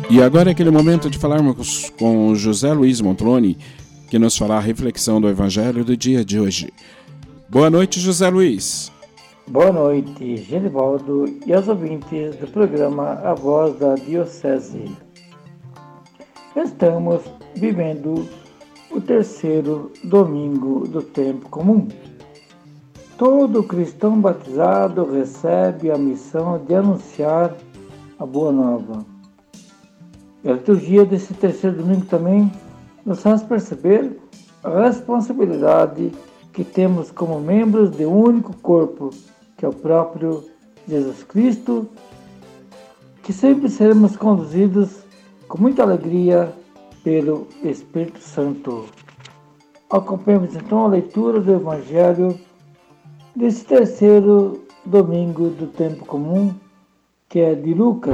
E agora é aquele momento de falarmos com José Luiz Montroni, que nos fará a reflexão do Evangelho do dia de hoje. Boa noite, José Luiz. Boa noite, Genivaldo e aos ouvintes do programa A Voz da Diocese. Estamos vivendo o terceiro domingo do tempo comum. Todo cristão batizado recebe a missão de anunciar a Boa Nova. A liturgia desse terceiro domingo também nos faz perceber a responsabilidade que temos como membros de um único corpo, que é o próprio Jesus Cristo, que sempre seremos conduzidos com muita alegria pelo Espírito Santo. Acompanhemos então a leitura do Evangelho desse terceiro domingo do tempo comum, que é de Lucas.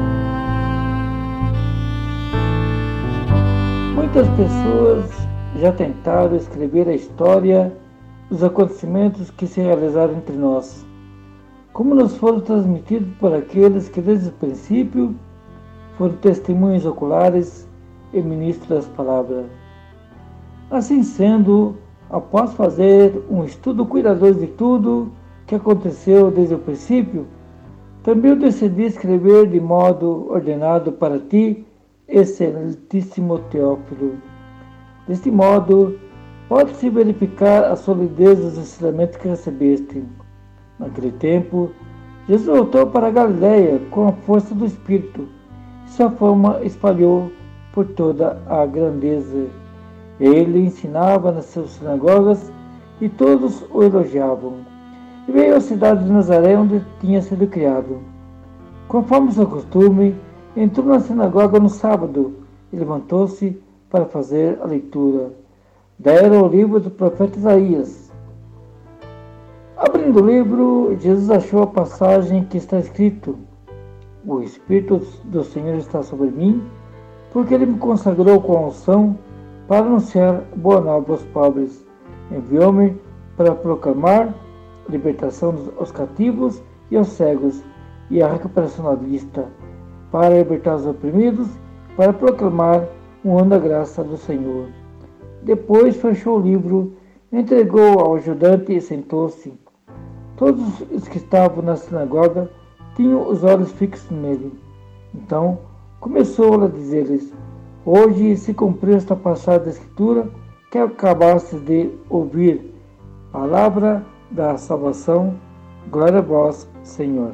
Muitas pessoas já tentaram escrever a história dos acontecimentos que se realizaram entre nós, como nos foram transmitidos por aqueles que desde o princípio foram testemunhas oculares e ministros das palavras. Assim sendo, após fazer um estudo cuidadoso de tudo que aconteceu desde o princípio, também eu decidi escrever de modo ordenado para ti, excelentíssimo Teófilo. Deste modo, pode-se verificar a solidez dos ensinamentos que recebeste. Naquele tempo, Jesus voltou para a Galiléia com a força do Espírito, e sua fama espalhou por toda a grandeza. Ele ensinava nas suas sinagogas e todos o elogiavam. E veio à cidade de Nazaré, onde tinha sido criado. Conforme seu costume, entrou na sinagoga no sábado e levantou-se para fazer a leitura. Deram o livro do profeta Isaías. Abrindo o livro, Jesus achou a passagem que está escrito: O Espírito do Senhor está sobre mim, porque Ele me consagrou com a unção para anunciar boa nova aos pobres. Enviou-me para proclamar a libertação aos cativos e aos cegos, e a recuperação da vista, para libertar os oprimidos, para proclamar um ano da graça do Senhor. Depois fechou o livro, entregou ao ajudante e sentou-se. Todos os que estavam na sinagoga tinham os olhos fixos nele. Então começou a dizer-lhes: Hoje se cumpriu esta passagem da Escritura que acabastes de ouvir. Palavra da salvação. Glória a vós, Senhor.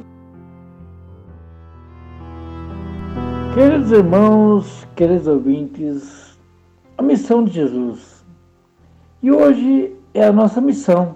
Queridos irmãos, queridos ouvintes, a missão de Jesus. E hoje é a nossa missão,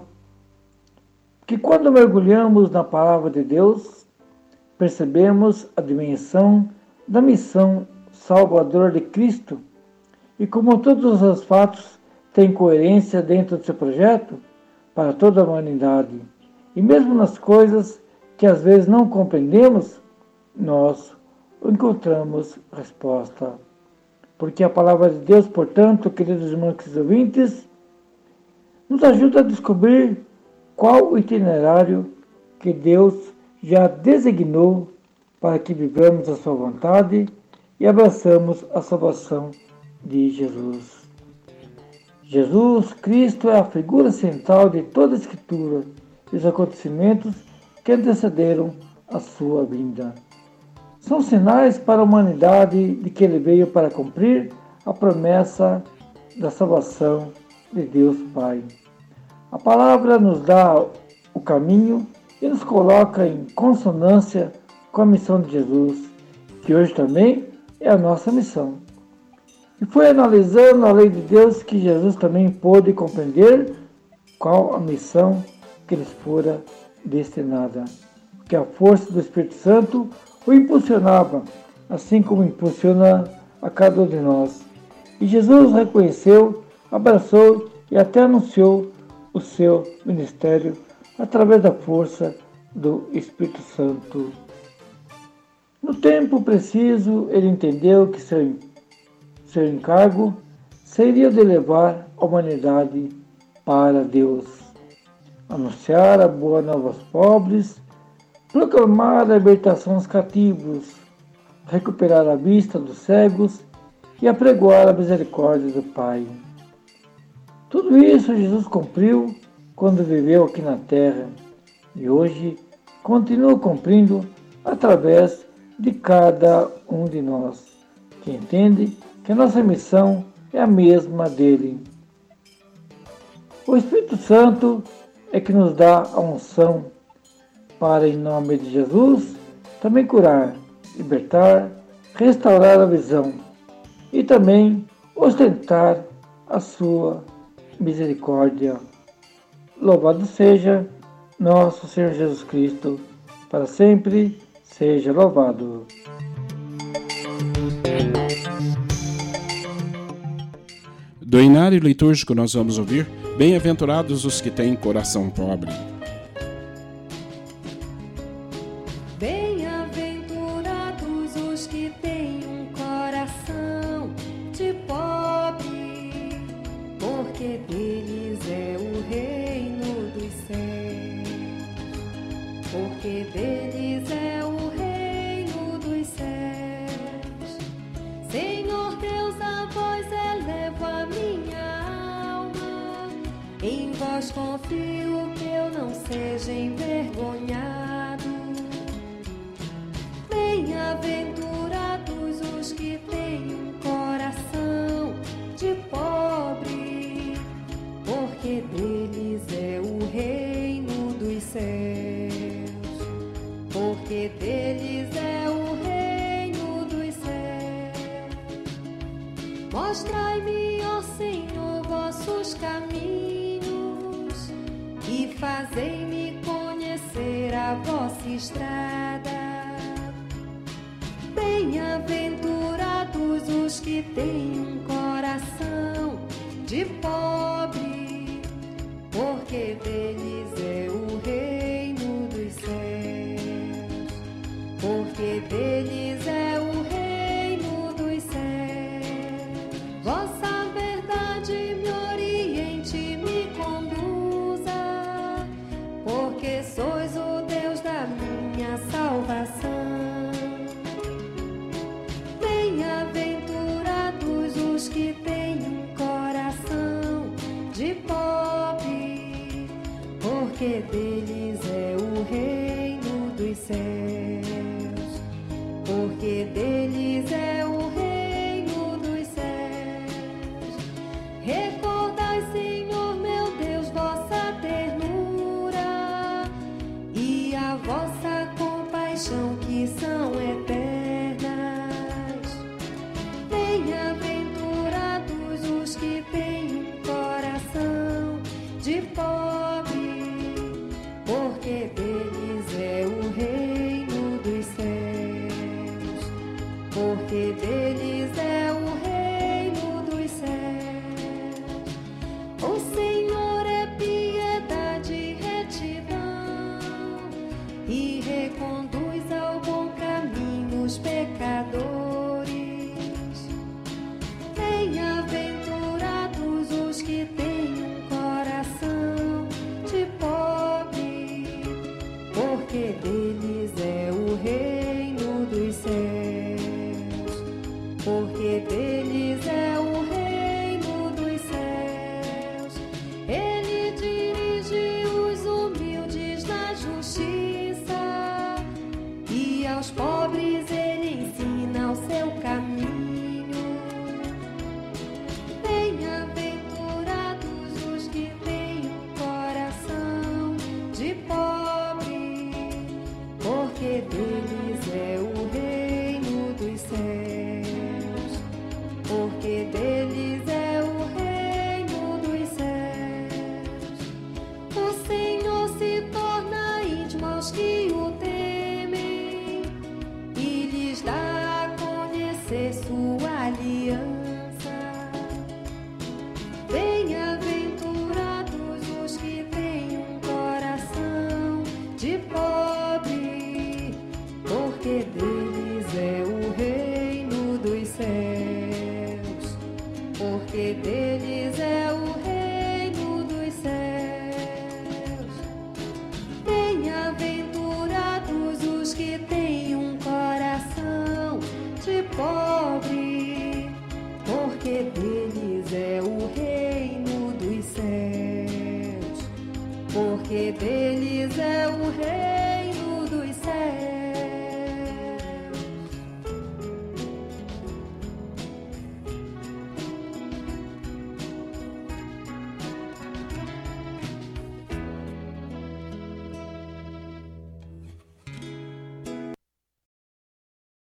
que quando mergulhamos na Palavra de Deus, percebemos a dimensão da missão salvadora de Cristo, e como todos os fatos têm coerência dentro do seu projeto para toda a humanidade, e mesmo nas coisas que às vezes não compreendemos, nós encontramos resposta. Porque a Palavra de Deus, portanto, queridos irmãos e ouvintes, nos ajuda a descobrir qual o itinerário que Deus já designou para que vivamos a sua vontade e abraçamos a salvação de Jesus. Jesus Cristo é a figura central de toda a Escritura e os acontecimentos que antecederam a sua vinda. São sinais para a humanidade de que ele veio para cumprir a promessa da salvação de Deus Pai. A palavra nos dá o caminho e nos coloca em consonância com a missão de Jesus, que hoje também é a nossa missão. E foi analisando a lei de Deus que Jesus também pôde compreender qual a missão que lhes fora destinada. Que a força do Espírito Santo o impulsionava, assim como impulsiona a cada um de nós. E Jesus reconheceu, abraçou e até anunciou o seu ministério através da força do Espírito Santo. No tempo preciso, ele entendeu que seu encargo seria de levar a humanidade para Deus, anunciar a boa nova aos pobres, proclamar a libertação aos cativos, recuperar a vista dos cegos e apregoar a misericórdia do Pai. Tudo isso Jesus cumpriu quando viveu aqui na terra e hoje continua cumprindo através de cada um de nós, que entende que a nossa missão é a mesma dele. O Espírito Santo é que nos dá a unção para, em nome de Jesus, também curar, libertar, restaurar a visão e também ostentar a sua misericórdia. Louvado seja nosso Senhor Jesus Cristo, para sempre seja louvado. Do inário litúrgico nós vamos ouvir Bem-aventurados os que têm coração pobre. Bem-aventurados os que têm um coração de pobre, porque deles é o reino dos céus. Porque deles é o reino dos céus. Senhor Deus, a vós elevo a minha alma, em vós confio que eu não seja envergonhado. Bem-aventurados os que têm um coração de pobre, porque deles é o reino dos céus. Porque deles é o reino dos céus. Mostrai-me, ó Senhor, vossos caminhos e fazei-me conhecer a vossa estrada. Bem-aventurados os que têm um coração de pobre, porque deles é o reino dos céus. Porque deles é o reino dos céus. Vossa verdade me oriente e me conduza, porque sois o Deus da minha salvação. Bem-aventurados os que têm um coração de pobre, porque deles é o reino dos céus. Porque deles é o reino dos céus. Recordai, Senhor meu Deus, vossa ternura e a vossa compaixão, que são eternas. Bem-aventurados os que têm um coração de pobre, porque deles é o reino dos céus. Porque deles é o reino dos céus. O Senhor é piedade e retidão, e reconduz ao bom caminho os pecadores. Bem-aventurados os que têm um coração de pobre, porque deles é o reino dos céus. Porque deles é o reino dos céus. Ele dirige os humildes na justiça, e aos pobres ele ensina o seu caminho. Bem-aventurados os que têm um coração de pobre, porque deles é o reino dos céus. Porque deles é o reino dos céus. O Senhor se torna íntimo aos que o temem e lhes dá a conhecer sua aliança. Bem-aventurados os que têm um coração de pobre, porque deles é o reino dos céus. Porque deles é o reino dos céus. Bem-aventurados os que têm um coração porque deles é o reino dos céus, porque deles é o reino